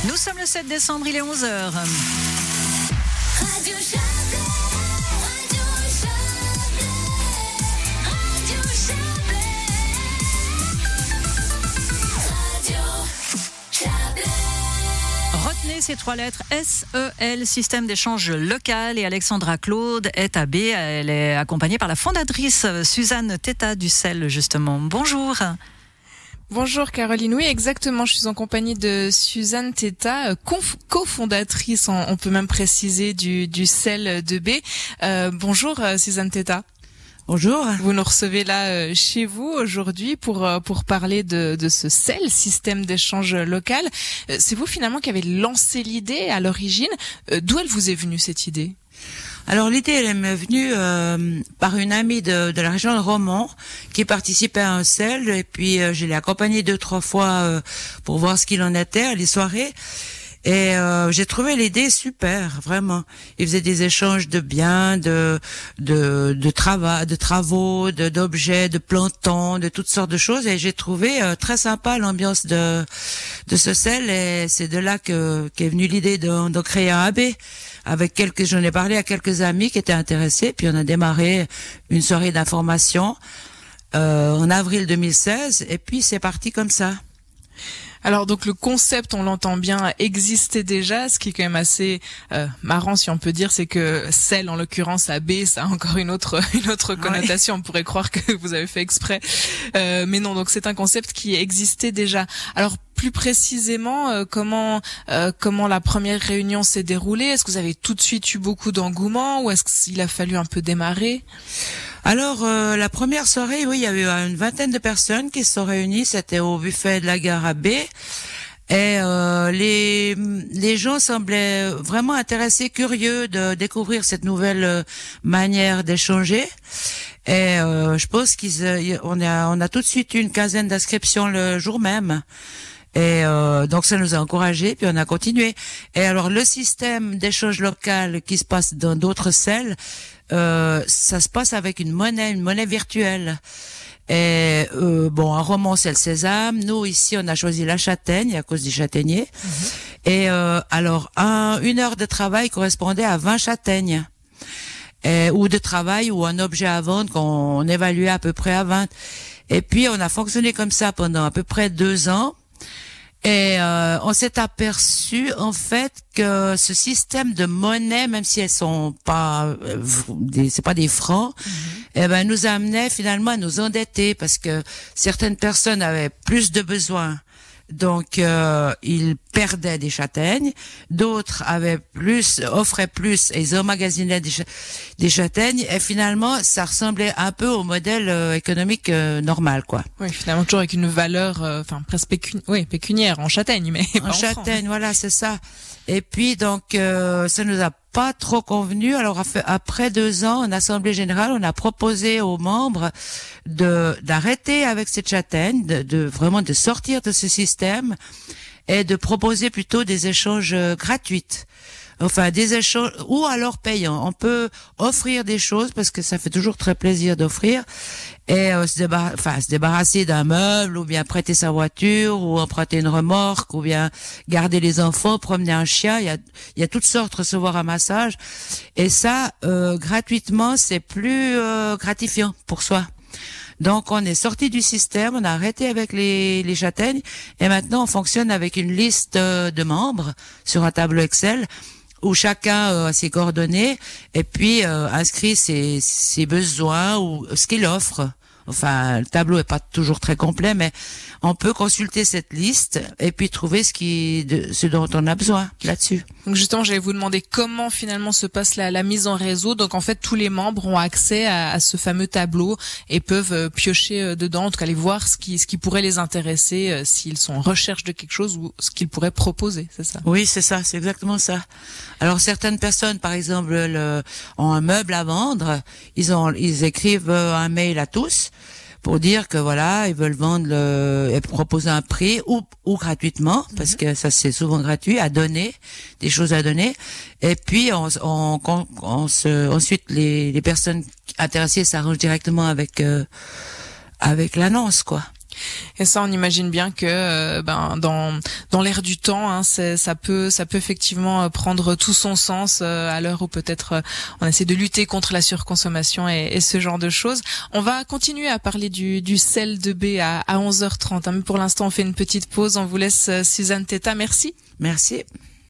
Nous sommes le 7 décembre, il est 11h. Radio Chablais, Radio Chablais, Radio Chablais, Radio Chablais. Retenez ces 3 lettres SEL, Système d'échange local. Et Alexandra Claude est à B. Elle est accompagnée par la fondatrice Suzanne Teta du SEL, justement. Bonjour. Bonjour Caroline, oui exactement, je suis en compagnie de Suzanne Teta, cofondatrice, on peut même préciser, du SEL de B. Bonjour Suzanne Teta. Bonjour. Vous nous recevez là chez vous aujourd'hui pour parler de ce SEL, système d'échange local. C'est vous finalement qui avez lancé l'idée à l'origine. D'où elle vous est venue cette idée ? Alors l'idée, elle m'est venue par une amie de la région de Romans qui participait à un SEL, et puis je l'ai accompagnée 2-3 fois pour voir ce qu'il en était à les soirées. Et j'ai trouvé l'idée super, vraiment. Ils faisaient des échanges de biens, de travaux, d'objets, de plantons, de toutes sortes de choses. Et j'ai trouvé très sympa l'ambiance de ce SEL. Et c'est de là qu'est venue l'idée de créer un AB. J'en ai parlé à quelques amis qui étaient intéressés. Puis on a démarré une soirée d'information en avril 2016. Et puis c'est parti comme ça. Alors donc le concept, on l'entend bien, existait déjà. Ce qui est quand même assez marrant, si on peut dire, c'est que SEL, en l'occurrence AB, ça a encore une autre connotation. Ouais. On pourrait croire que vous avez fait exprès, mais non. Donc c'est un concept qui existait déjà. Alors plus précisément, comment la première réunion s'est déroulée ? Est-ce que vous avez tout de suite eu beaucoup d'engouement ou est-ce qu'il a fallu un peu démarrer ? Alors, la première soirée, oui, il y avait une vingtaine de personnes qui se sont réunies. C'était au buffet de la gare à B. Et les gens semblaient vraiment intéressés, curieux de découvrir cette nouvelle manière d'échanger. Et je pense on a tout de suite eu une quinzaine d'inscriptions le jour même. Et donc ça nous a encouragés, puis on a continué. Et alors le système d'échange local qui se passe dans d'autres SEL, ça se passe avec une monnaie virtuelle. Et à Romans c'est le sésame. Nous ici on a choisi la châtaigne à cause des châtaigniers. Mmh. Et alors une heure de travail correspondait à 20 châtaignes. Ou de travail ou un objet à vendre qu'on évaluait à peu près à 20. Et puis on a fonctionné comme ça pendant à peu près 2 ans. Et on s'est aperçu en fait que ce système de monnaie, même si elles sont pas c'est pas des francs, nous amenait finalement à nous endetter parce que certaines personnes avaient plus de besoins. Donc ils perdaient des châtaignes, d'autres offraient plus et ils emmagasinaient des châtaignes, et finalement ça ressemblait un peu au modèle économique normal, quoi. Oui, finalement toujours avec une valeur presque pécuniaire en châtaigne, mais en châtaigne, voilà, c'est ça. Et puis donc ça nous a pas trop convenu. Alors après 2 ans en assemblée générale, on a proposé aux membres d'arrêter avec cette châtaigne, vraiment de sortir de ce système et de proposer plutôt des échanges gratuits. Enfin, des échanges ou alors payants. On peut offrir des choses parce que ça fait toujours très plaisir d'offrir, et se débarrasser d'un meuble, ou bien prêter sa voiture, ou emprunter une remorque, ou bien garder les enfants, promener un chien. Il y a toutes sortes, recevoir un massage, et ça gratuitement, c'est plus gratifiant pour soi. Donc on est sorti du système, on a arrêté avec les châtaignes, et maintenant on fonctionne avec une liste de membres sur un tableau Excel où chacun a ses coordonnées et puis inscrit ses besoins ou ce qu'il offre. Enfin, le tableau est pas toujours très complet, mais on peut consulter cette liste et puis trouver ce dont on a besoin là-dessus. Donc justement, j'allais vous demander comment finalement se passe la mise en réseau. Donc en fait, tous les membres ont accès à ce fameux tableau et peuvent piocher dedans, en tout cas aller voir ce qui pourrait les intéresser, s'ils sont en recherche de quelque chose ou ce qu'ils pourraient proposer, c'est ça? Oui, c'est ça, c'est exactement ça. Alors certaines personnes, par exemple, ont un meuble à vendre, ils écrivent un mail à tous pour dire que voilà, ils veulent vendre et proposer un prix ou gratuitement, parce que ça c'est souvent gratuit, à donner, des choses à donner. Et puis ensuite les personnes intéressées s'arrangent directement avec l'annonce, quoi. Et ça, on imagine bien que dans l'air du temps, hein, ça peut effectivement prendre tout son sens à l'heure où peut-être on essaie de lutter contre la surconsommation et ce genre de choses. On va continuer à parler du sel de baie à 11h30. Hein, mais pour l'instant, on fait une petite pause. On vous laisse Suzanne Teta. Merci. Merci.